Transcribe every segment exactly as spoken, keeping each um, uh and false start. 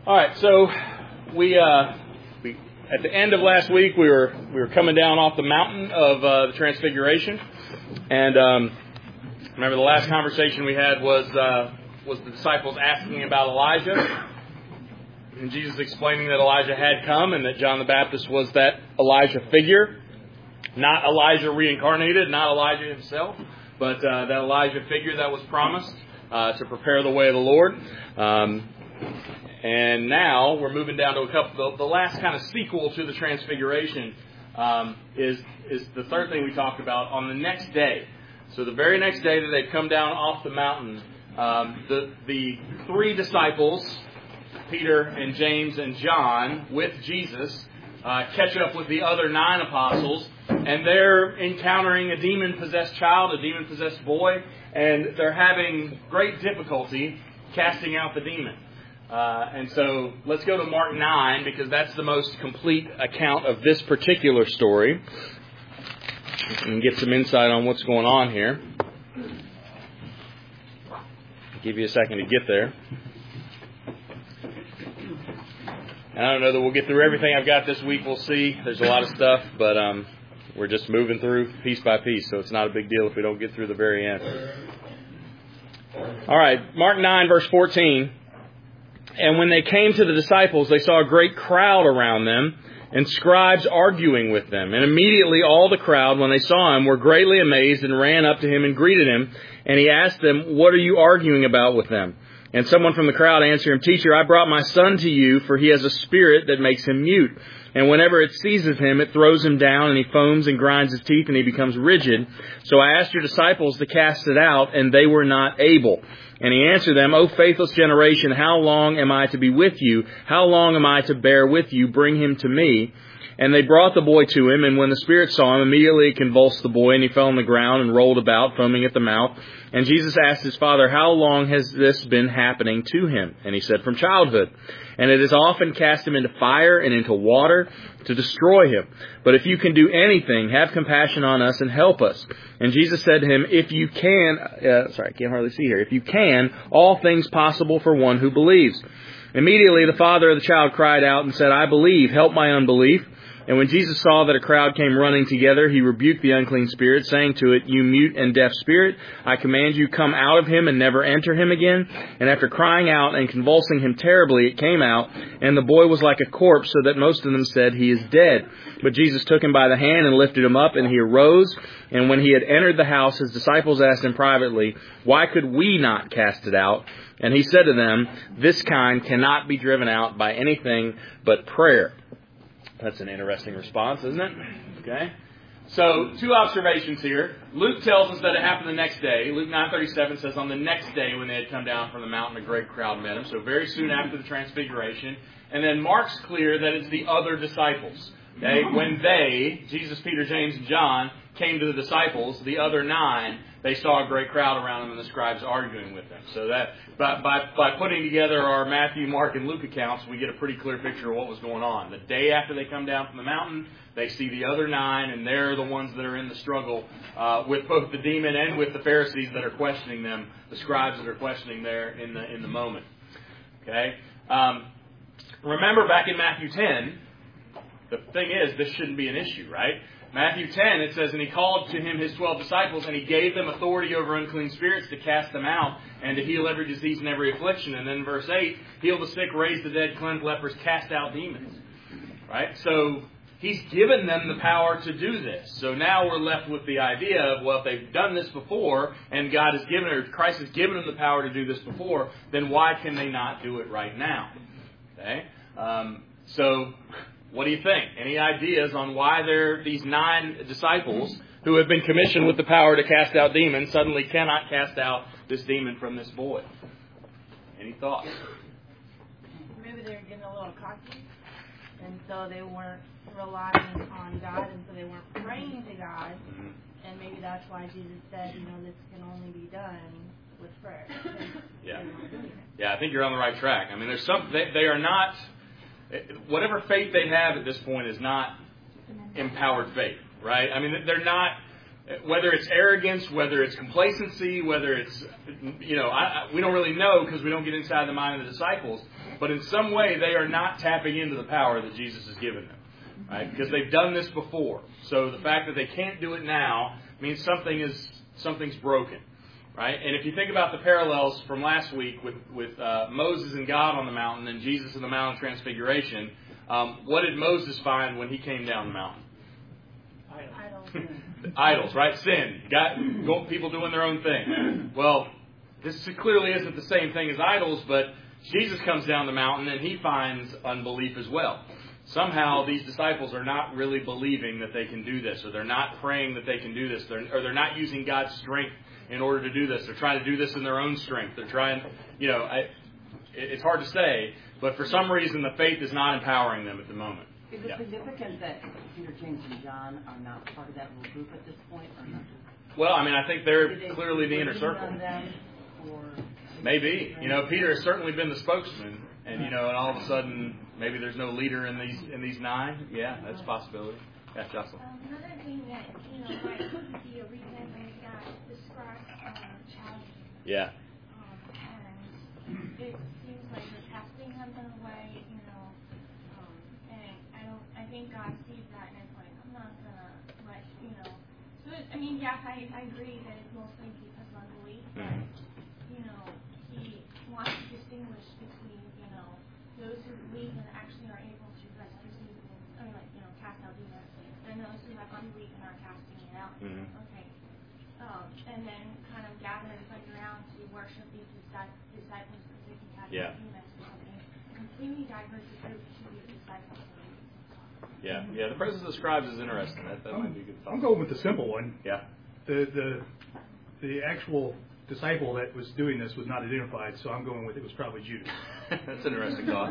All right, so we uh, we at the end of last week we were we were coming down off the mountain of uh, the Transfiguration, and um, remember the last conversation we had was uh, was the disciples asking about Elijah, and Jesus explaining that Elijah had come and that John the Baptist was that Elijah figure, not Elijah reincarnated, not Elijah himself, but uh, that Elijah figure that was promised uh, to prepare the way of the Lord. Um, And now we're moving down to a couple. The, the last kind of sequel to the Transfiguration um, is is the third thing we talked about on the next day. So the very next day that they've come down off the mountain, um, the the three disciples, Peter and James and John, with Jesus, uh, catch up with the other nine apostles, and they're encountering a demon-possessed child, a demon-possessed boy, and they're having great difficulty casting out the demon. Uh, and so let's go to Mark nine, because that's the most complete account of this particular story, and get some insight on what's going on here. I'll give you a second to get there. And I don't know that we'll get through everything I've got this week. We'll see. There's a lot of stuff, but um, we're just moving through piece by piece, so it's not a big deal if we don't get through the very end. All right, Mark nine, verse fourteen. And when they came to the disciples, they saw a great crowd around them and scribes arguing with them. And immediately all the crowd, when they saw him, were greatly amazed and ran up to him and greeted him. And he asked them, "What are you arguing about with them?" And someone from the crowd answered him, "Teacher, I brought my son to you, for he has a spirit that makes him mute. And whenever it seizes him, it throws him down, and he foams and grinds his teeth, and he becomes rigid. So I asked your disciples to cast it out, and they were not able." And he answered them, "O faithless generation, how long am I to be with you? How long am I to bear with you? Bring him to me." And they brought the boy to him, and when the spirit saw him, immediately it convulsed the boy, and he fell on the ground and rolled about, foaming at the mouth. And Jesus asked his father, "How long has this been happening to him?" And he said, "From childhood. And it has often cast him into fire and into water to destroy him. But if you can do anything, have compassion on us and help us." And Jesus said to him, "If you can," uh, sorry, I can't hardly see here, "if you can, all things possible for one who believes." Immediately the father of the child cried out and said, "I believe, help my unbelief." And when Jesus saw that a crowd came running together, he rebuked the unclean spirit, saying to it, "You mute and deaf spirit, I command you, come out of him and never enter him again." And after crying out and convulsing him terribly, it came out, and the boy was like a corpse, so that most of them said, "He is dead." But Jesus took him by the hand and lifted him up, and he arose. And when he had entered the house, his disciples asked him privately, "Why could we not cast it out?" And he said to them, "This kind cannot be driven out by anything but prayer." That's an interesting response, isn't it? Okay. So, two observations here. Luke tells us that it happened the next day. Luke nine thirty-seven says, on the next day when they had come down from the mountain, a great crowd met him. So, very soon after the Transfiguration. And then Mark's clear that it's the other disciples. Okay. When they, Jesus, Peter, James, and John, came to the disciples, the other nine, they saw a great crowd around them and the scribes arguing with them. So that by, by, by putting together our Matthew, Mark, and Luke accounts, we get a pretty clear picture of what was going on. The day after they come down from the mountain, they see the other nine, and they're the ones that are in the struggle uh, with both the demon and with the Pharisees that are questioning them, the scribes that are questioning there in the in the moment. Okay. Um, remember back in Matthew ten, the thing is, this shouldn't be an issue, right? Matthew ten, it says, "And he called to him his twelve disciples, and he gave them authority over unclean spirits to cast them out and to heal every disease and every affliction." And then verse eight, "Heal the sick, raise the dead, cleanse lepers, cast out demons." Right? So he's given them the power to do this. So now we're left with the idea of, well, if they've done this before, and God has given, or Christ has given them the power to do this before, then why can they not do it right now? Okay? Um, so... What do you think? Any ideas on why there these nine disciples who have been commissioned with the power to cast out demons suddenly cannot cast out this demon from this boy? Any thoughts? Maybe they were getting a little cocky, and so they weren't relying on God, and so they weren't praying to God. Mm-hmm. And maybe that's why Jesus said, you know, this can only be done with prayer. Yeah. Yeah, I think you're on the right track. I mean, there's some they, they are not. Whatever faith they have at this point is not empowered faith, right? I mean, they're not whether it's arrogance, whether it's complacency, whether it's, you know, I, I, we don't really know because we don't get inside the mind of the disciples. But in some way, they are not tapping into the power that Jesus has given them, right? Because they've done this before. So the fact that they can't do it now means something is something's broken, right? And if you think about the parallels from last week with with uh, Moses and God on the mountain and Jesus in the Mount of Transfiguration, um, what did Moses find when he came down the mountain? Idols. Idols, right? Sin. Got people doing their own thing. Well, this clearly isn't the same thing as idols, but Jesus comes down the mountain and he finds unbelief as well. Somehow these disciples are not really believing that they can do this, or they're not praying that they can do this, they're, or they're not using God's strength in order to do this. They're trying to do this in their own strength. They're trying, you know, I, it's hard to say, but for some reason the faith is not empowering them at the moment. Is it Yeah. significant that Peter, James, and John are not part of that little group at this point, or not? Well, I mean, I think they're Did they clearly the inner lean circle. on them, or Maybe. You know, Peter has certainly been the spokesman, and, you know, and all of a sudden, maybe there's no leader in these in these nine. Yeah, that's a possibility. Yeah, Jocelyn. Um, another thing that, you know, might be a reason is that the scribes are challenging. Yeah. Um, and it seems like they're casting something away, you know. Um, and I don't, I think God sees that and it's like, I'm not gonna let, you know. So, it, I mean, yes, I, I agree that it's mostly because of unbelief, but, you know, He wants to distinguish between, you know, those who believe and actually are able to rescue people, or like, you know, cast out demons, and those who have unbelief and are casting it out. Mm-hmm. Okay. Um, and then kind of gather everybody around to worship these disciples because they can cast Yeah. out demons or something. Completely diverse the group to the disciples. Yeah. Yeah. The presence of the scribes is interesting. That, that might be a good thought. I'm going with the simple one. Yeah. The the the actual disciple that was doing this was not identified, so I'm going with it was probably Judas. That's an interesting thought.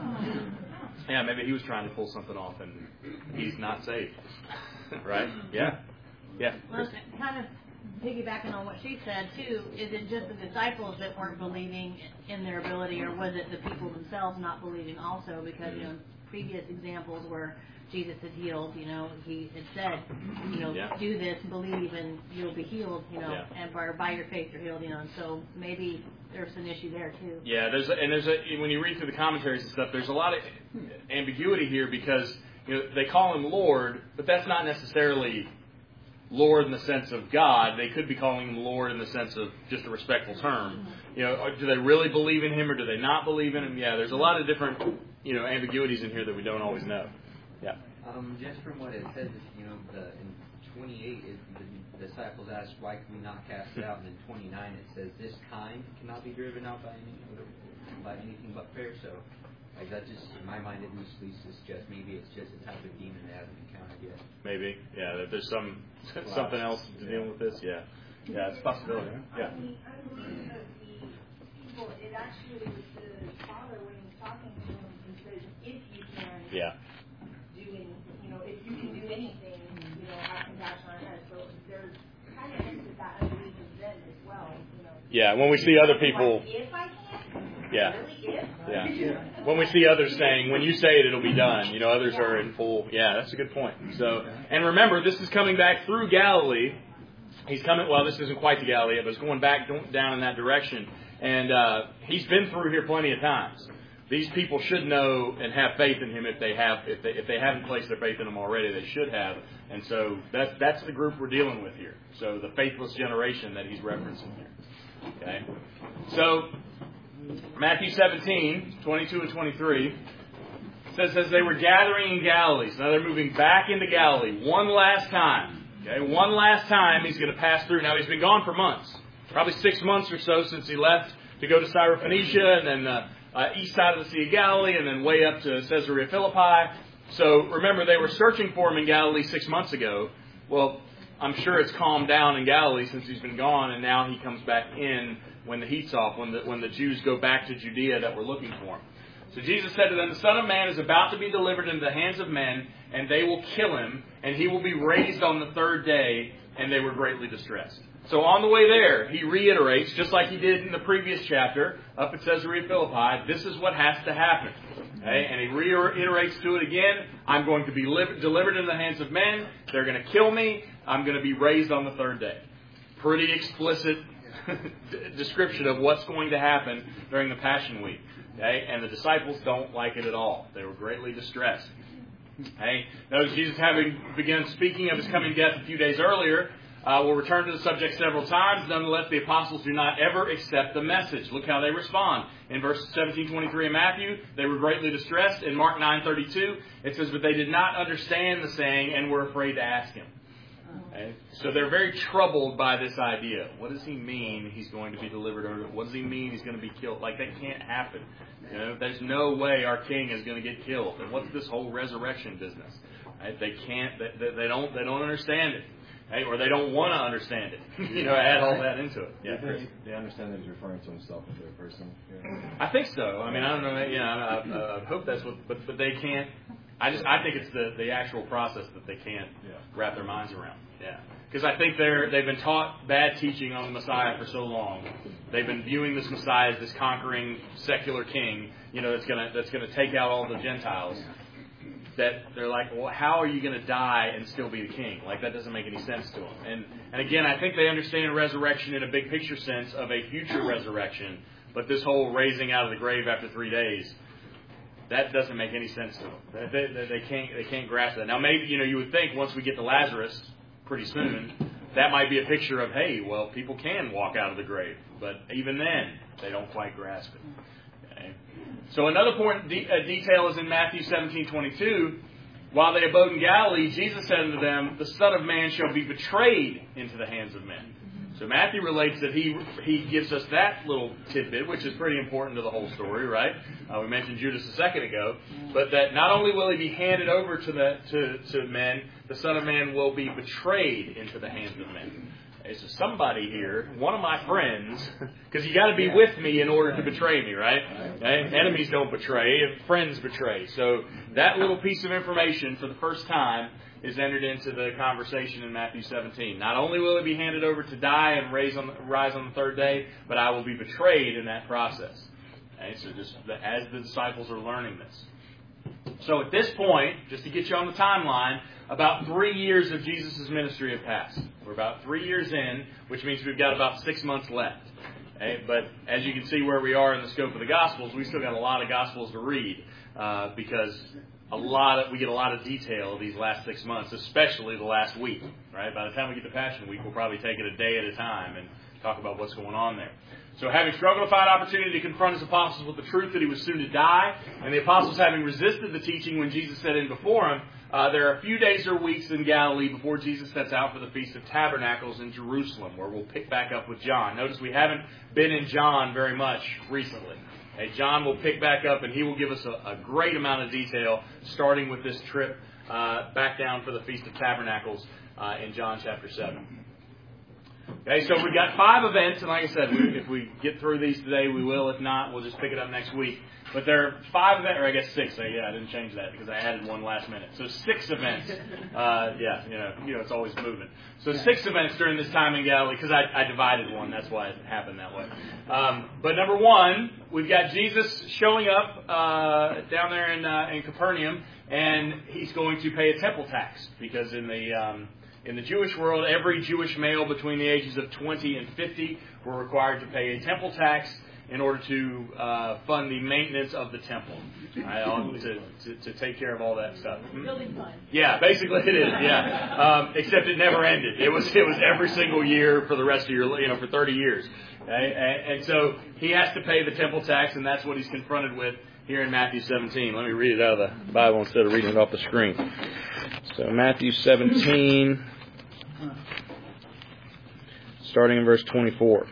Yeah, maybe he was trying to pull something off and he's not saved. Right? Yeah. Yeah. Well, kind of piggybacking on what she said, too, is it just the disciples that weren't believing in their ability, or was it the people themselves not believing also? Because, you know, previous examples where Jesus had healed, you know, he had said, you know, Yeah. do this, believe, and you'll be healed, you know, Yeah. and by, by your faith you're healed, you know, and so maybe there's an issue there, too. Yeah, there's a, and there's a, when you read through the commentaries and stuff, there's a lot of ambiguity here because, you know, they call him Lord, but that's not necessarily Lord in the sense of God. They could be calling him Lord in the sense of just a respectful term. You know, do they really believe in him or do they not believe in him? Yeah, there's a lot of different, you know, ambiguities in here that we don't always know. Yeah. Um, just from what it says, you know, the, in twenty-eight, it, the disciples asked, "Why can we not cast it out?" And in twenty-nine, it says, "This kind cannot be driven out by any by anything but prayer." So, like that, just in my mind, it loosely suggests maybe it's just a type of demon they haven't encountered yet. Maybe. Yeah. That there's some something else to deal with this. Yeah. Yeah. It's a possibility. Yeah. I mean, I believe that the people, it actually was the Father when he's talking to him, he says, "If you can." Yeah. You know, if you can do anything, you know, have compassion on us. So there's kind of hints at that unbelief in them as well, you know. Yeah, when we see other people. Like, if I can? Yeah. Really, if? Yeah. When we see others saying, when you say it, it'll be done. You know, others are in full. Yeah, that's a good point. So, and remember, this is coming back through Galilee. He's coming, well, this isn't quite to Galilee, but it's going back down in that direction. And uh, he's been through here plenty of times. These people should know and have faith in him if they have, if they if they haven't placed their faith in him already, they should have. And so that's that's the group we're dealing with here. So the faithless generation that he's referencing here. Okay. So Matthew seventeen, twenty-two and twenty-three says as they were gathering in Galilee. So now they're moving back into Galilee one last time. Okay, one last time he's going to pass through. Now he's been gone for months, probably six months or so since he left to go to Syrophoenicia and then. Uh, Uh, east side of the Sea of Galilee, and then way up to Caesarea Philippi. So remember, they were searching for him in Galilee six months ago. Well, I'm sure it's calmed down in Galilee since he's been gone, and now he comes back in when the heat's off, when the, when the Jews go back to Judea that were looking for him. So Jesus said to them, "The Son of Man is about to be delivered into the hands of men, and they will kill him, and he will be raised on the third day," and they were greatly distressed. So on the way there, he reiterates, just like he did in the previous chapter, up at Caesarea Philippi, this is what has to happen. Okay? And he reiterates to it again, I'm going to be li- delivered into the hands of men. They're going to kill me. I'm going to be raised on the third day. Pretty explicit description of what's going to happen during the Passion Week. Okay? And the disciples don't like it at all. They were greatly distressed. Okay? Notice Jesus, having begun speaking of his coming death a few days earlier, uh, will return to the subject several times. Nonetheless, the apostles do not ever accept the message. Look how they respond. In verse seventeen twenty-three in Matthew, they were greatly distressed. In Mark nine thirty-two, it says, but they did not understand the saying and were afraid to ask him. Okay? So they're very troubled by this idea. What does he mean he's going to be delivered? Or what does he mean he's going to be killed? Like, that can't happen. You know, there's no way our king is going to get killed. And what's this whole resurrection business? Right? They can't. They, they don't. They don't understand it, right? Or they don't want to understand it. You know, add all that into it. Yeah, they, they understand that he's referring to himself as a person. Yeah. I think so. I mean, I don't know. You know, I, I, I hope that's what. But but they can't. I just I think it's the, the actual process that they can't yeah. wrap their minds around. Yeah, because I think they're they've been taught bad teaching on the Messiah for so long. They've been viewing this Messiah as this conquering secular king, you know, that's gonna that's gonna take out all the Gentiles. That they're like, well, how are you going to die and still be the king? Like, that doesn't make any sense to them. And and again, I think they understand resurrection in a big picture sense of a future resurrection, but this whole raising out of the grave after three days. That doesn't make any sense to them. They, they, they can't they can't grasp that. Now, maybe, you know, you would think once we get to Lazarus pretty soon, that might be a picture of, hey, well, people can walk out of the grave. But even then, they don't quite grasp it. Okay? So another point, de- uh, detail is in Matthew seventeen twenty-two. While they abode in Galilee, Jesus said unto them, the Son of Man shall be betrayed into the hands of men. So Matthew relates that he he gives us that little tidbit, which is pretty important to the whole story, right? Uh, we mentioned Judas a second ago, but that not only will he be handed over to the to, to men, the Son of Man will be betrayed into the hands of men. Okay, so somebody here, one of my friends, because you got to be with me in order to betray me, right? Okay? Enemies don't betray, friends betray. So that little piece of information for the first time is entered into the conversation in Matthew seventeen. Not only will he be handed over to die and raise on the, rise on the third day, but I will be betrayed in that process. Okay, so just as the disciples are learning this. So at this point, just to get you on the timeline, about three years of Jesus' ministry have passed. We're about three years in, which means we've got about six months left. Okay, but as you can see where we are in the scope of the Gospels, we still got a lot of Gospels to read uh, because a lot of we get a lot of detail these last six months, especially the last week. Right? By the time we get to Passion Week, we'll probably take it a day at a time and talk about what's going on there. So having struggled to find opportunity to confront his apostles with the truth that he was soon to die, and the apostles having resisted the teaching when Jesus set in before him, uh, there are a few days or weeks in Galilee before Jesus sets out for the Feast of Tabernacles in Jerusalem, where we'll pick back up with John. Notice we haven't been in John very much recently. Hey, John will pick back up, and he will give us a, a great amount of detail, starting with this trip uh, back down for the Feast of Tabernacles uh, in John chapter seven. Okay, so we've got five events, and like I said, we, if we get through these today, we will. If not, we'll just pick it up next week. But there are five events, or I guess six. Yeah, I didn't change that because I added one last minute. So six events. Uh, yeah, you know, you know, it's always moving. So six events during this time in Galilee, because I, I divided one. That's why it happened that way. Um, but number one, we've got Jesus showing up uh, down there in, uh, in Capernaum, and he's going to pay a temple tax because in the um, in the Jewish world, every Jewish male between the ages of twenty and fifty were required to pay a temple tax in order to uh, fund the maintenance of the temple, right, to, to, to take care of all that stuff. Building fund. Yeah, basically it is. Yeah, um, except it never ended. It was it was every single year for the rest of your, you know, for thirty years. Okay? And, and so he has to pay the temple tax, and that's what he's confronted with here in Matthew seventeen. Let me read it out of the Bible instead of reading it off the screen. So Matthew seventeen, starting in verse twenty-four.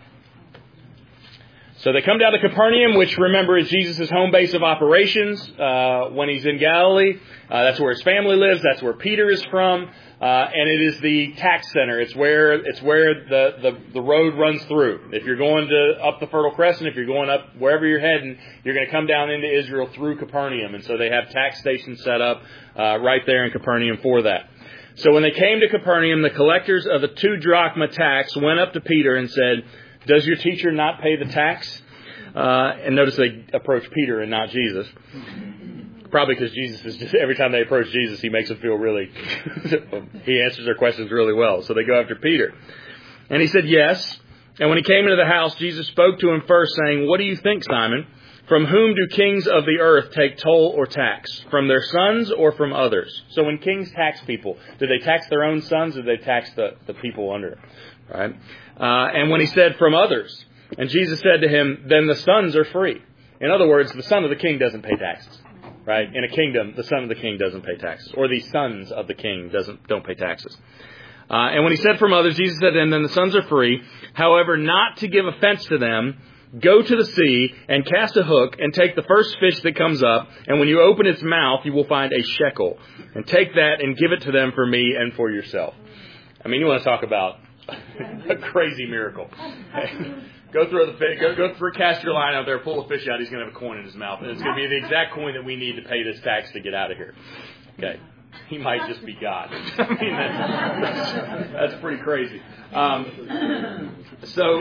So they come down to Capernaum, which, remember, is Jesus' home base of operations uh, when he's in Galilee. Uh, that's where his family lives. That's where Peter is from. Uh, and it is the tax center. It's where it's where the, the, the road runs through. If you're going to up the Fertile Crescent, if you're going up wherever you're heading, you're going to come down into Israel through Capernaum. And so they have tax stations set up uh, right there in Capernaum for that. So when they came to Capernaum, the collectors of the two drachma tax went up to Peter and said, "Does your teacher not pay the tax?" Uh, and notice they approach Peter and not Jesus. Probably because Jesus is just, every time they approach Jesus, he makes them feel really, he answers their questions really well. So they go after Peter. And he said, yes. And when he came into the house, Jesus spoke to him first, saying, what do you think, Simon? From whom do kings of the earth take toll or tax? From their sons or from others? So when kings tax people, do they tax their own sons or do they tax the, the people under them? Right? Uh, and when he said from others, and Jesus said to him, then the sons are free. In other words, the son of the king doesn't pay taxes. Right? In a kingdom, the son of the king doesn't pay taxes. Or the sons of the king doesn't don't pay taxes. Uh, and when he said from others, Jesus said to him, then the sons are free. However, not to give offense to them, go to the sea and cast a hook and take the first fish that comes up. And when you open its mouth, you will find a shekel. And take that and give it to them for me and for yourself. I mean, you want to talk about a crazy miracle. Go throw the fish, go, go through, cast your line out there, pull a fish out. He's going to have a coin in his mouth. And it's going to be the exact coin that we need to pay this tax to get out of here. Okay. He might just be God. I mean, that's, that's, that's pretty crazy. Um, so,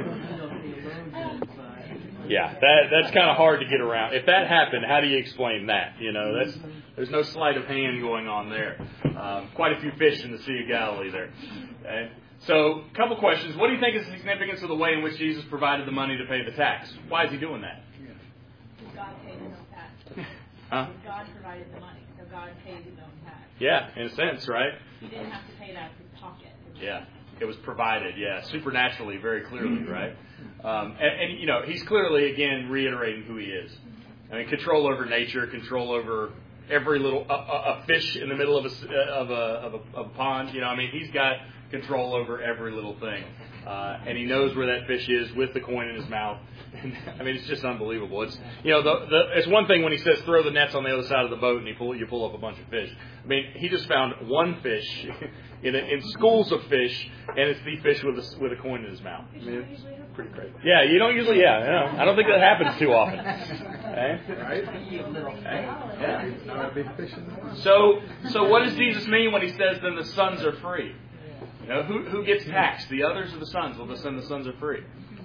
yeah, that that's kind of hard to get around. If that happened, how do you explain that? You know, that's there's no sleight of hand going on there. Um, quite a few fish in the Sea of Galilee there. Okay? So, a couple questions. What do you think is the significance of the way in which Jesus provided the money to pay the tax? Why is he doing that? God paid his own tax. Huh? God provided the money, so God paid his own tax. Yeah, in a sense, right? He didn't have to pay it out of his pocket. Yeah, it was provided, yeah, supernaturally, very clearly, right? Um, and, and, you know, he's clearly, again, reiterating who he is. I mean, control over nature, control over every little, a, a, a fish in the middle of a, of, a, of, a, of a pond, you know, I mean, he's got control over every little thing. Uh, and he knows where that fish is with the coin in his mouth. And, I mean, it's just unbelievable. It's you know, the, the, it's one thing when he says throw the nets on the other side of the boat and you pull you pull up a bunch of fish. I mean, he just found one fish in a, in schools of fish, and it's the fish with a, with a coin in his mouth. I mean, it's pretty crazy. Yeah, you don't usually. Yeah, you know, I don't think that happens too often. Okay? Right? Okay. Yeah. So, so what does Jesus mean when he says then the sons are free? You know, who who gets taxed? The others or the sons? Well, the son the sons are free.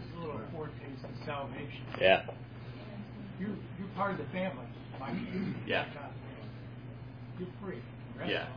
Salvation. Yeah. You you're part of the family. Yeah. You're free. Rest Yeah.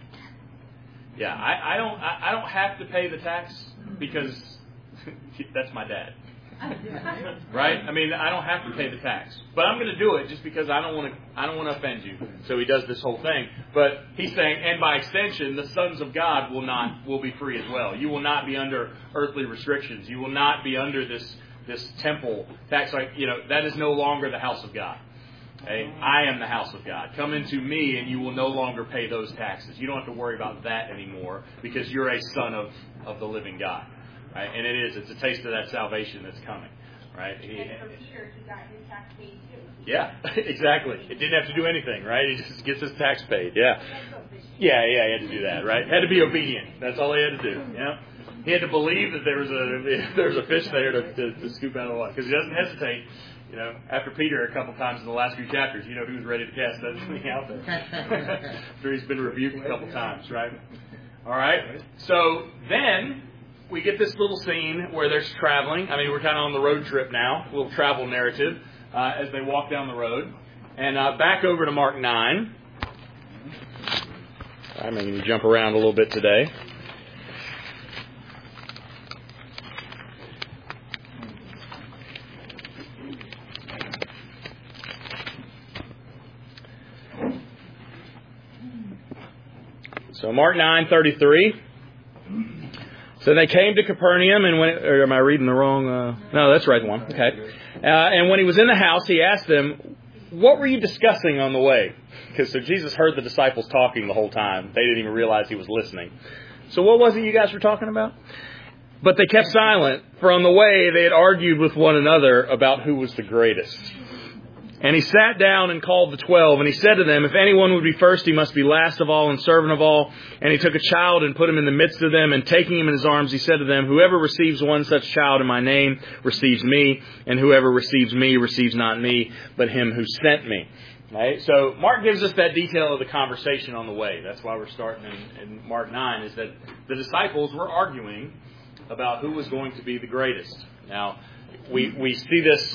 Yeah. I, I don't I, I don't have to pay the tax because that's my dad. Right? I mean, I don't have to pay the tax, but I'm going to do it just because I don't want to. I don't want to offend you. So he does this whole thing. But he's saying, and by extension, the sons of God will not will be free as well. You will not be under earthly restrictions. You will not be under this this temple tax. Like you know, that is no longer the house of God. Okay? I am the house of God. Come into me, and you will no longer pay those taxes. You don't have to worry about that anymore because you're a son of of the living God. Right? And it is. It's a taste of that salvation that's coming. Right? He, And for Peter, he got his tax paid too. yeah, exactly. It didn't have to do anything, right? He just gets his tax paid. Yeah. Yeah, yeah, he had to do that, right? Had to be obedient. That's all he had to do. Yeah. He had to believe that there was a there was a fish there to, to, to scoop out of the water. Because he doesn't hesitate. You know, after Peter a couple times in the last few chapters, you know, he was ready to cast that thing out there. After he's been rebuked a couple times, right? All right. So then we get this little scene where there's traveling. I mean, we're kind of on the road trip now, a little travel narrative uh, as they walk down the road. And uh, back over to Mark nine. I'm going to jump around a little bit today. So Mark nine thirty-three. So they came to Capernaum, and when it, or am I reading the wrong? Uh, no, that's the right one. Okay. Uh, and when he was in the house, he asked them, "What were you discussing on the way?" Because so Jesus heard the disciples talking the whole time. They didn't even realize he was listening. So what was it you guys were talking about? But they kept silent, for on the way they had argued with one another about who was the greatest. And he sat down and called the twelve, and he said to them, "If anyone would be first, he must be last of all and servant of all." And he took a child and put him in the midst of them, and taking him in his arms, he said to them, "Whoever receives one such child in my name receives me, and whoever receives me receives not me, but him who sent me." Right? So Mark gives us that detail of the conversation on the way. That's why we're starting in, in Mark nine, is that the disciples were arguing about who was going to be the greatest. Now, we, we see this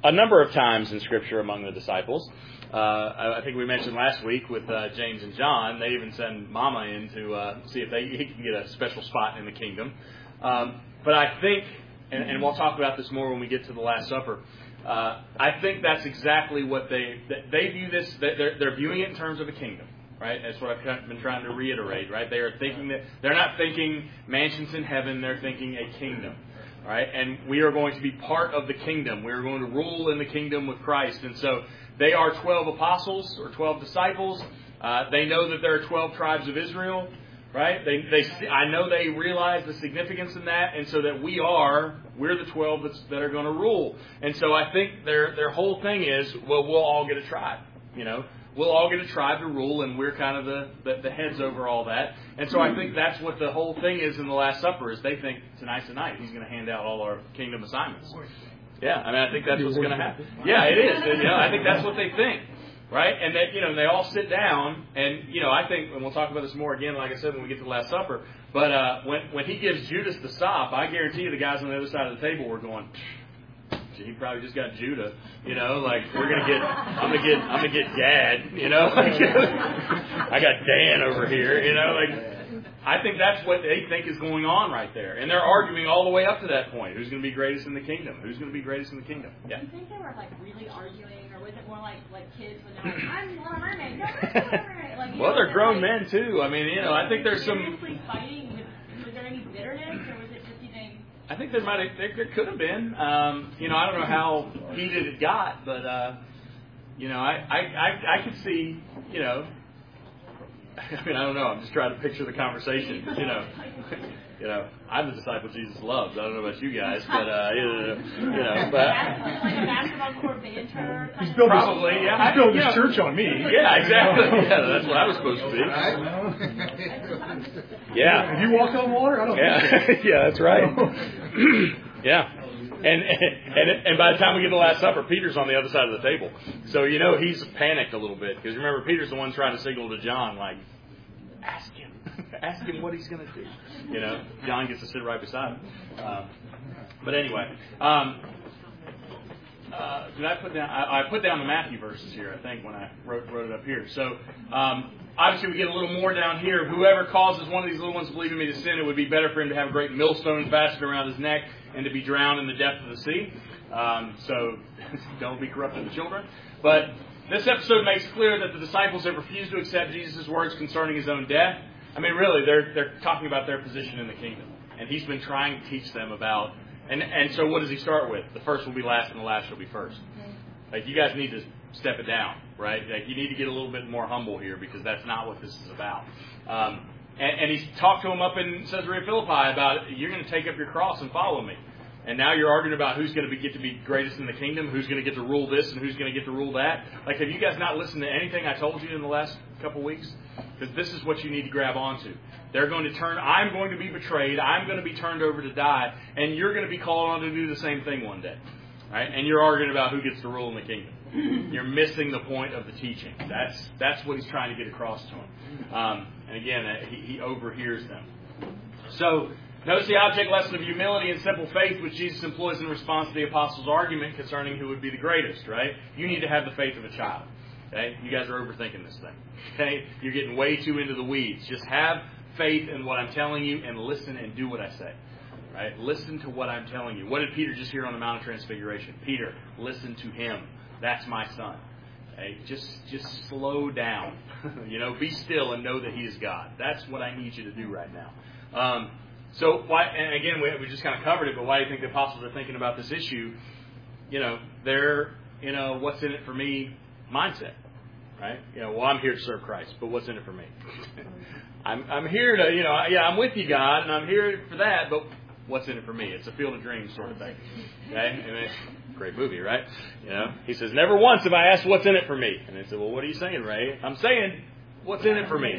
a number of times in Scripture among the disciples. Uh, I think we mentioned last week with uh, James and John, they even send Mama in to uh, see if they he can get a special spot in the kingdom. Um, but I think, and, and we'll talk about this more when we get to the Last Supper, uh, I think that's exactly what they, they view this, they're, they're viewing it in terms of a kingdom. Right? That's what I've been trying to reiterate, right? They are thinking that, they're not thinking mansions in heaven, they're thinking a kingdom. Right? And we are going to be part of the kingdom. We are going to rule in the kingdom with Christ. And so they are twelve apostles or twelve disciples. Uh, they know that there are twelve tribes of Israel. Right? They, they, I know they realize the significance in that. And so that we are, we're the twelve that's, that are going to rule. And so I think their, their whole thing is, well, we'll all get a tribe. You know? We'll all get a tribe to rule, and we're kind of the, the, the heads over all that. And so I think that's what the whole thing is in the Last Supper, is they think tonight's the night. He's going to hand out all our kingdom assignments. Yeah, I mean, I think that's what's going to happen. Yeah, it is. You know, I think that's what they think. Right? And that, you know, they all sit down, and, you know, I think, and we'll talk about this more again, like I said, when we get to the Last Supper, but uh, when, when he gives Judas the sop, I guarantee you the guys on the other side of the table were going, he probably just got Judah, you know, like we're gonna get, I'm gonna get, I'm gonna get Gad, you know, like, I got Dan over here, you know, like I think that's what they think is going on right there, and they're arguing all the way up to that point. Who's gonna be greatest in the kingdom? Who's gonna be greatest in the kingdom? Yeah. Do you think they were like really arguing, or was it more like like kids when they're like, I'm Little Mermaid, no, I'm Little Mermaid? Like, well, know, they're grown like, men too. I mean, you know, I think there's some. Seriously fighting. With, was there any bitterness, or was it just you think? I think there might have, there, there could have been. Um, you know, I don't know how heated it got, but uh, you know, I, I, I, I could see, you know, I mean, I don't know. I'm just trying to picture the conversation. You know, you know, I'm the disciple Jesus loves. I don't know about you guys, but uh, you know, you know, but like a basketball court banter. He's built probably, his, yeah. He's built his yeah. church on me. Yeah, exactly. Yeah, that's what I was supposed to be. Yeah. Have you walked on water? I don't yeah. think so. Yeah, that's right. Yeah. And, and and by the time we get to the Last Supper, Peter's on the other side of the table. So, you know, he's panicked a little bit. Because remember, Peter's the one trying to signal to John, like, ask him. Ask him what he's going to do. You know, John gets to sit right beside him. Um, but anyway, um, uh, did I put down? I, I put down the Matthew verses here, I think, when I wrote, wrote it up here. So, um, obviously, we get a little more down here. Whoever causes one of these little ones to believe in me to sin, it would be better for him to have a great millstone fastened around his neck and to be drowned in the depth of the sea. Um, so, don't be corrupting the children. But this episode makes clear that the disciples have refused to accept Jesus' words concerning his own death. I mean, really, they're they're talking about their position in the kingdom. And he's been trying to teach them about... And, and so what does he start with? The first will be last and the last will be first. Like, you guys need to step it down, right? Like, you need to get a little bit more humble here because that's not what this is about. Um, and, and he's talked to them up in Caesarea Philippi about, you're going to take up your cross and follow me. And now you're arguing about who's going to be, get to be greatest in the kingdom, who's going to get to rule this and who's going to get to rule that. Like, have you guys not listened to anything I told you in the last couple weeks? Because this is what you need to grab onto. They're going to turn, I'm going to be betrayed, I'm going to be turned over to die, and you're going to be called on to do the same thing one day. Right? And you're arguing about who gets to rule in the kingdom. You're missing the point of the teaching. That's that's what he's trying to get across to them. Um, and again, uh, he, he overhears them. So, notice the object lesson of humility and simple faith, which Jesus employs in response to the apostles' argument concerning who would be the greatest, right? You need to have the faith of a child. Okay? You guys are overthinking this thing. Okay? You're getting way too into the weeds. Just have faith in what I'm telling you and listen and do what I say. Right? Listen to what I'm telling you. What did Peter just hear on the Mount of Transfiguration? Peter, listen to him. That's my son. Okay? Just just slow down. You know, be still and know that he is God. That's what I need you to do right now. Um, so, why? And again, we, we just kind of covered it, but why do you think the apostles are thinking about this issue? You know, they're, you know, what's in it for me mindset. Right? You know, well, I'm here to serve Christ, but what's in it for me? I'm I'm here to, you know, yeah, I'm with you, God, and I'm here for that, but what's in it for me? It's a Field of Dreams sort of thing. Okay? I mean, great movie, right? You know, he says, never once have I asked what's in it for me. And they said, well, what are you saying, Ray? I'm saying, what's in it for me?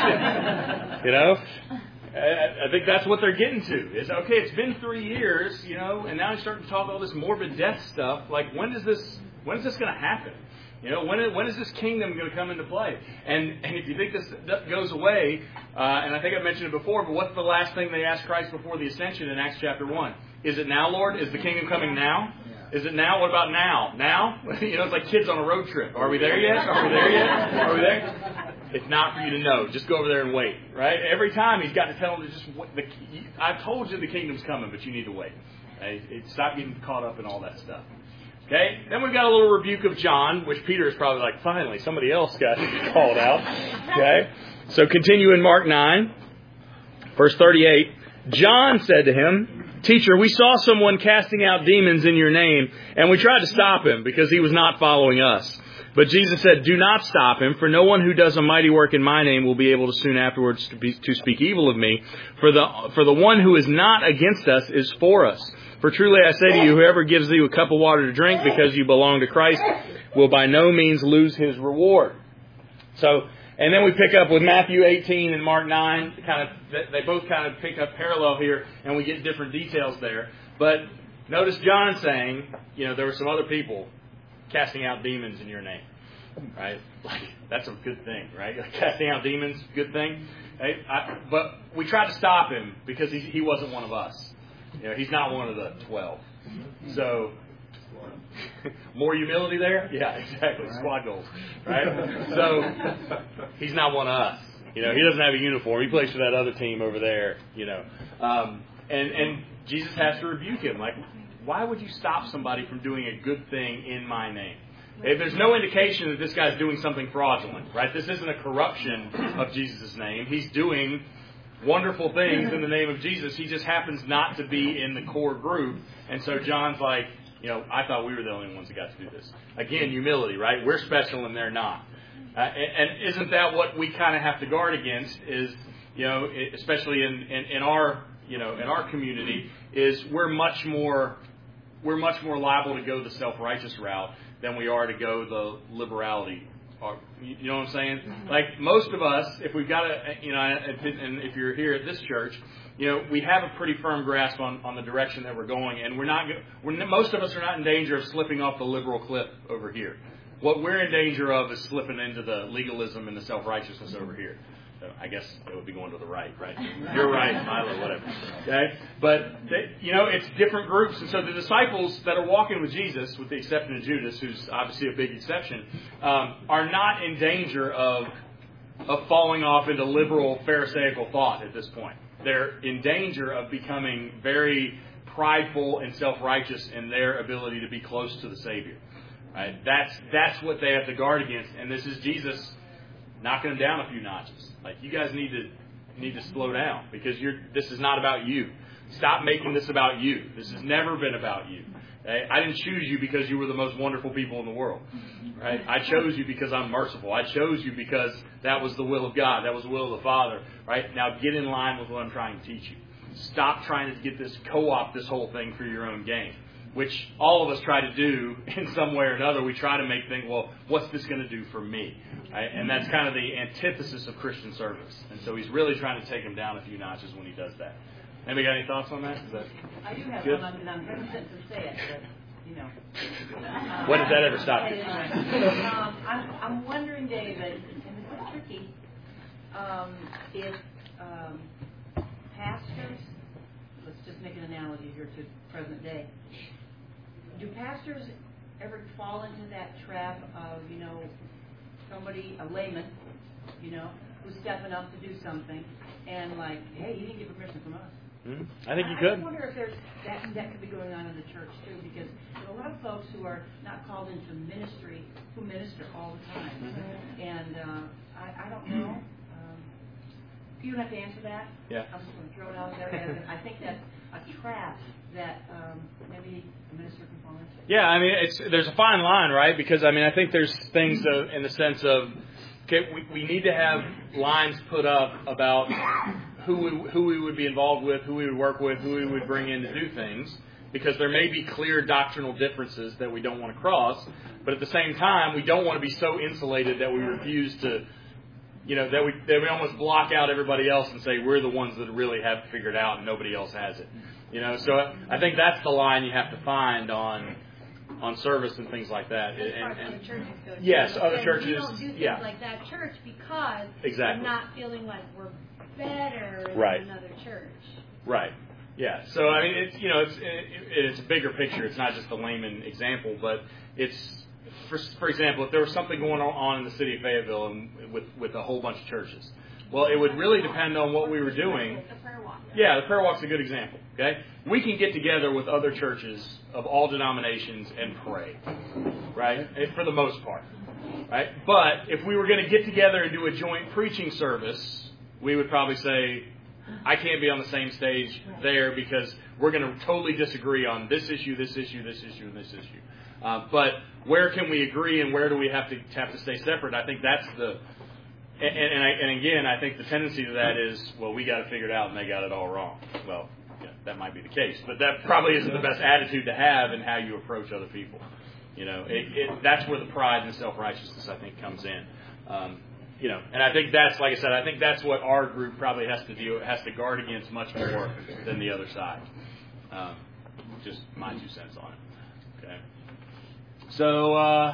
You know? I, I think that's what they're getting to. Is, okay, it's been three years, you know, and now he's starting to talk all this morbid death stuff. Like, when is this, when is this going to happen? You know, when is, when is this kingdom going to come into play? And and if you think this goes away, uh, and I think I mentioned it before, but what's the last thing they asked Christ before the ascension in Acts chapter one? Is it now, Lord? Is the kingdom coming now? Is it now? What about now? Now? You know, it's like kids on a road trip. Are we there yet? Are we there yet? Are we there? It's not for you to know. Just go over there and wait, right? Every time he's got to tell them to just wait. The, I've told you the kingdom's coming, but you need to wait. Okay? Stop getting caught up in all that stuff. Okay? Then we've got a little rebuke of John, which Peter is probably like, finally, somebody else got called out. Okay? So continue in Mark nine, verse thirty-eight. John said to him, Teacher, we saw someone casting out demons in your name, and we tried to stop him because he was not following us. But Jesus said, Do not stop him, for no one who does a mighty work in my name will be able to soon afterwards to, be, to speak evil of me. For the for the one who is not against us is for us. For truly I say to you, whoever gives you a cup of water to drink because you belong to Christ will by no means lose his reward. So, and then we pick up with Matthew eighteen and Mark nine. Kind of, they both kind of pick up parallel here, and we get different details there. But notice John saying, you know, there were some other people casting out demons in your name, right? Like, that's a good thing, right? Casting out demons, good thing. Right? I, but we tried to stop him because he, he wasn't one of us. You know, he's not one of the twelve. So, more humility there? Yeah, exactly. Squad goals, right? So, he's not one of us. You know, he doesn't have a uniform. He plays for that other team over there, you know. Um, and, and Jesus has to rebuke him. Like, why would you stop somebody from doing a good thing in my name? If there's no indication that this guy's doing something fraudulent, right? This isn't a corruption of Jesus' name. He's doing wonderful things in the name of Jesus. He just happens not to be in the core group. And so John's like, you know, I thought we were the only ones that got to do this. Again, humility, right? We're special and they're not. Uh, and, and isn't that what we kind of have to guard against is, you know, especially in, in, in our, you know, in our community, is we're much more, we're much more liable to go the self-righteous route than we are to go the liberality. You know what I'm saying? Mm-hmm. Like most of us, if we've got a, you know, and if you're here at this church, you know, we have a pretty firm grasp on, on the direction that we're going, and we're not, we're, most of us are not in danger of slipping off the liberal cliff over here. What we're in danger of is slipping into the legalism and the self-righteousness over here. So I guess it would be going to the right, right? You're right, Milo, whatever. Okay? But, they, you know, it's different groups. And so the disciples that are walking with Jesus, with the exception of Judas, who's obviously a big exception, um, are not in danger of, of falling off into liberal Pharisaical thought at this point. They're in danger of becoming very prideful and self-righteous in their ability to be close to the Savior. Right? That's, that's what they have to guard against. And this is Jesus knocking them down a few notches. Like, you guys need to need to slow down because you're. This is not about you. Stop making this about you. This has never been about you. Okay? I didn't choose you because you were the most wonderful people in the world. Right? I chose you because I'm merciful. I chose you because that was the will of God. That was the will of the Father. Right? Now get in line with what I'm trying to teach you. Stop trying to get this co-opt this whole thing for your own gain, which all of us try to do in some way or another. We try to make think, well, what's this going to do for me? Right? And that's kind of the antithesis of Christian service. And so he's really trying to take him down a few notches when he does that. Anybody got any thoughts on that? Is that I do have good? one, and I'm hesitant to say it, but, you know. Uh, when does that ever stop you? um, I'm, I'm wondering, David, and this is tricky, um, if um, pastors, let's just make an analogy here to present day, do pastors ever fall into that trap of, you know, somebody, a layman, you know, who's stepping up to do something, and like, hey, you didn't get permission from us. Mm-hmm. I think you I, could. I wonder if there's that that could be going on in the church too, because there's a lot of folks who are not called into ministry who minister all the time, mm-hmm. and uh, I, I don't know. Um, you don't have to answer that. Yeah. I'm just going to throw it out there. As I think that's a trap that um, maybe a minister can fall into. Yeah, I mean, it's there's a fine line, right? Because I mean, I think there's things of, in the sense of, okay, we, we need to have lines put up about who we, who we would be involved with, who we would work with, who we would bring in to do things, because there may be clear doctrinal differences that we don't want to cross, but at the same time, we don't want to be so insulated that we refuse to, you know, that we that we almost block out everybody else and say we're the ones that really have it figured out and nobody else has it. You know, so I think that's the line you have to find on on service and things like that. As and, far as and, other churches go. Yes, too. other And churches. We don't do things yeah. like that church because exactly. we're not feeling like we're better right. than another church. Right. Yeah. So I mean, it's you know, it's it, it's a bigger picture. It's not just a layman example, but it's for for example, if there was something going on in the city of Fayetteville and with with a whole bunch of churches, well, it would really depend on what we were doing. The prayer walk. Yeah, the prayer walk's a good example. Okay, we can get together with other churches of all denominations and pray, right? For the most part, right? But if we were going to get together and do a joint preaching service, we would probably say, I can't be on the same stage there because we're going to totally disagree on this issue, this issue, this issue, and this issue. Uh, but where can we agree and where do we have to have to stay separate? I think that's the and and, I, and again, I think the tendency to that is, well, we got it figured out and they got it all wrong. Well, yeah, that might be the case, but that probably isn't the best attitude to have in how you approach other people. You know, it, it, that's where the pride and self-righteousness, I think, comes in. Um, You know, and I think that's, like I said, I think that's what our group probably has to do, has to guard against much more than the other side. Um, just my two cents on it. Okay. So, uh,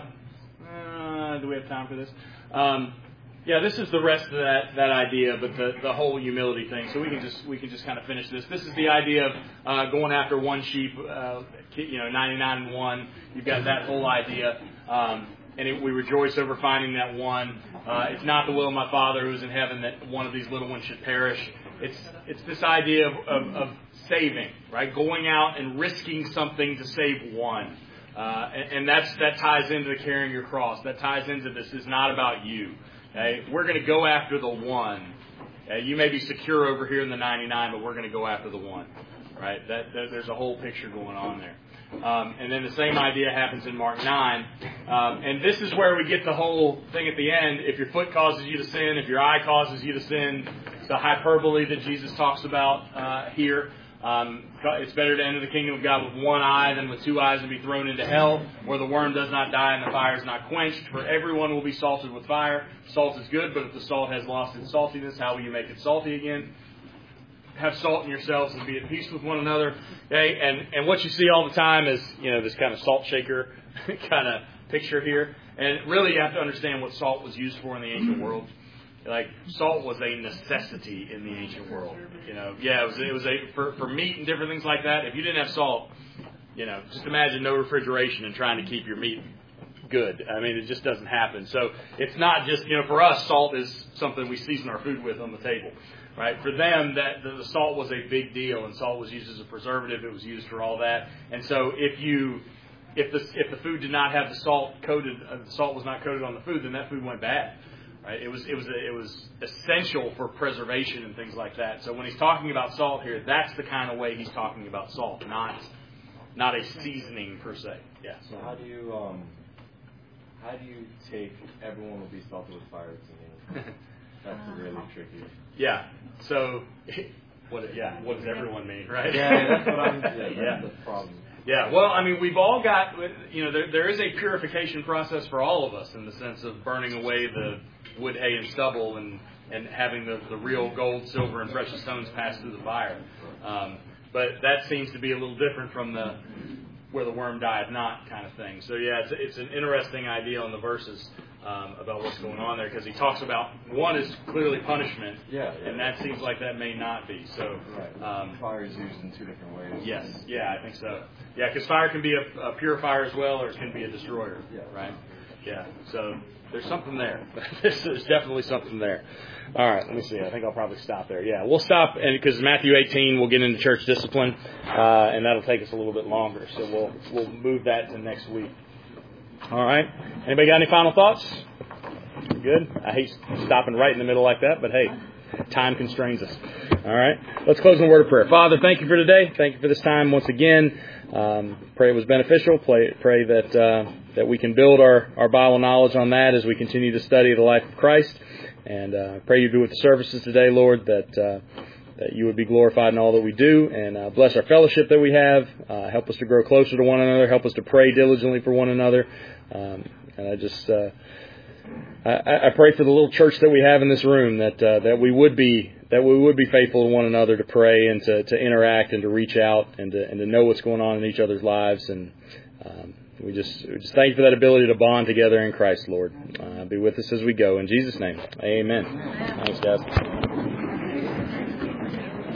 uh, do we have time for this? Um, yeah, this is the rest of that, that idea, but the, the whole humility thing. So we can just we can just kind of finish this. This is the idea of uh, going after one sheep, uh, you know, ninety-nine and one. You've got that whole idea. Um, And it, we rejoice over finding that one. Uh, it's not the will of my Father who is in heaven that one of these little ones should perish. It's it's this idea of, of, of saving, right? Going out and risking something to save one. Uh, and, and that's that ties into the carrying your cross. That ties into this. It's not about you. Okay? We're going to go after the one. Okay? You may be secure over here in the ninety-nine, but we're going to go after the one. Right? That, that there's a whole picture going on there. Um, and then the same idea happens in Mark nine. Um, and this is where we get the whole thing at the end. If your foot causes you to sin, if your eye causes you to sin, it's the hyperbole that Jesus talks about uh, here. Um, it's better to enter the kingdom of God with one eye than with two eyes and be thrown into hell, where the worm does not die and the fire is not quenched. For everyone will be salted with fire. Salt is good, but if the salt has lost its saltiness, how will you make it salty again? Have salt in yourselves and be at peace with one another. Okay, and and what you see all the time is, you know, this kind of salt shaker kind of picture here. And really, you have to understand what salt was used for in the ancient world. Like, salt was a necessity in the ancient world. You know, yeah, it was it was a for for meat and different things like that. If you didn't have salt, you know, just imagine no refrigeration and trying to keep your meat good. I mean, it just doesn't happen. So it's not just, you know, for us, salt is something we season our food with on the table. Right? For them, that the salt was a big deal, and salt was used as a preservative. It was used for all that. And so, if you, if the if the food did not have the salt coated, uh, the salt was not coated on the food, then that food went bad. Right? It was it was it was essential for preservation and things like that. So when he's talking about salt here, that's the kind of way he's talking about salt, not not a seasoning per se. Yeah. So how do you um how do you take everyone will be salted with fire to mean? That's really tricky. Yeah. So, what? Yeah. What does everyone mean, right? Yeah, that's what I'm. Yeah, that's yeah. the problem. Yeah. Well, I mean, we've all got. You know, there there is a purification process for all of us in the sense of burning away the wood, hay, and stubble, and and having the the real gold, silver, and precious stones pass through the fire. Um, but that seems to be a little different from the where the worm dieth not kind of thing. So yeah, it's it's an interesting idea on the verses. Um, about what's going on there, because he talks about one is clearly punishment, yeah, yeah, and that seems like that may not be. So, right. um, fire is used in two different ways. Yes, yeah, I think so. Yeah, because fire can be a, a purifier as well, or it can be a destroyer. Yeah. Right. Yeah. So there's something there. There's definitely something there. All right. Let me see. I think I'll probably stop there. Yeah, we'll stop, and because Matthew eighteen, we'll get into church discipline, uh, and that'll take us a little bit longer. So we'll we'll move that to next week. All right. Anybody got any final thoughts? Good. I hate stopping right in the middle like that, but hey, time constrains us. All right. Let's close in a word of prayer. Father, thank you for today. Thank you for this time once again. Um, pray it was beneficial. Pray, pray that uh, that we can build our, our Bible knowledge on that as we continue to study the life of Christ. And uh, pray you do with the services today, Lord, that uh, that you would be glorified in all that we do, and uh, bless our fellowship that we have. Uh, help us to grow closer to one another. Help us to pray diligently for one another. Um, and I just, uh, I, I pray for the little church that we have in this room, that uh, that we would be that we would be faithful to one another, to pray and to, to interact and to reach out and to and to know what's going on in each other's lives. And um, we just we just thank you for that ability to bond together in Christ, Lord. Uh, be with us as we go. In Jesus' name, amen. Thanks, guys.